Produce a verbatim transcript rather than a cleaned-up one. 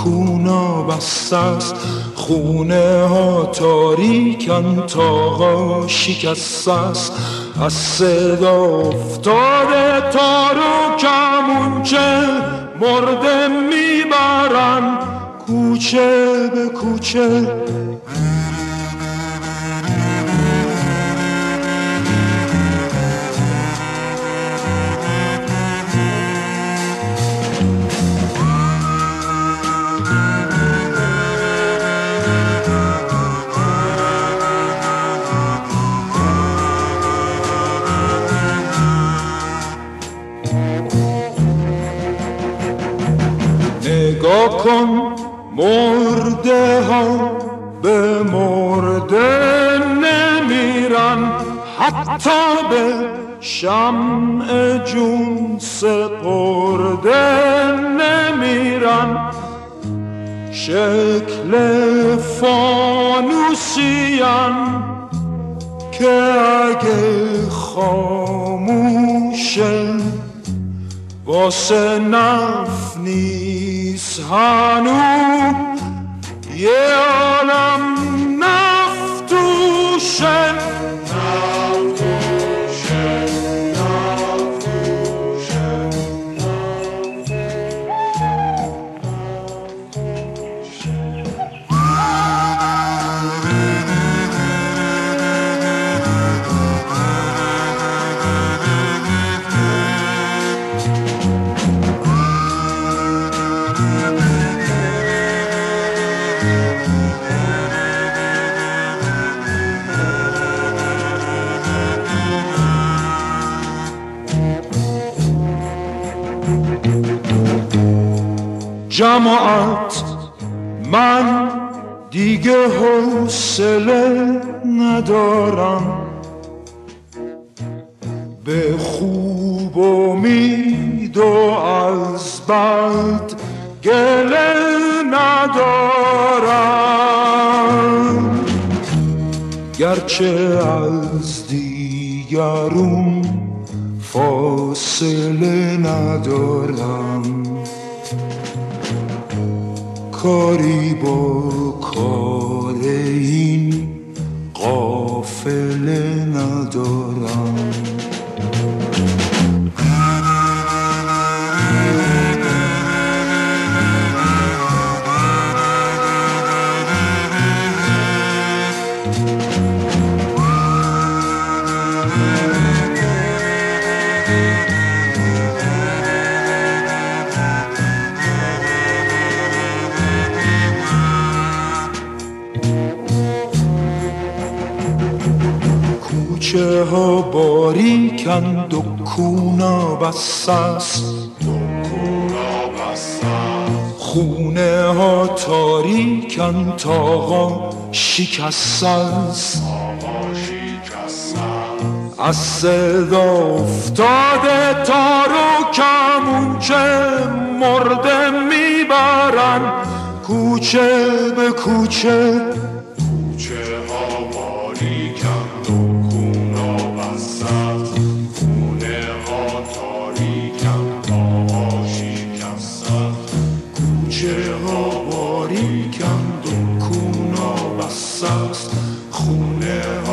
دکونا بسته است، خونه ها تاریکن، تاقا شکسته است. از صدا افتاده تار و کمونچه، مرده میبرن کوچه به کوچه. نگاه کن مرده ها به مرده نمیرن، حتی به شمع جون سپرده نمیرن. شکل فانوسیان که اگه خاموشه واسه نف نیست هنو، یه عالم نف توشه. نف توشه، نف توشه، نف جماعت من دیگه حوصله ندارم، به خوب امید و از بد گله ندارم. گرچه از دیگرون فاصله ندارم، کاری با کار این قافله ندارم. کوچه ها باریکن، دکونا بسته است، خونه ها تاریکن، تاقا شکسته است. از صدا افتاده تار و کمونچه، مرده میبرن کوچه به کوچه. کوچه ها باریکن، دکونا بسته است، خونه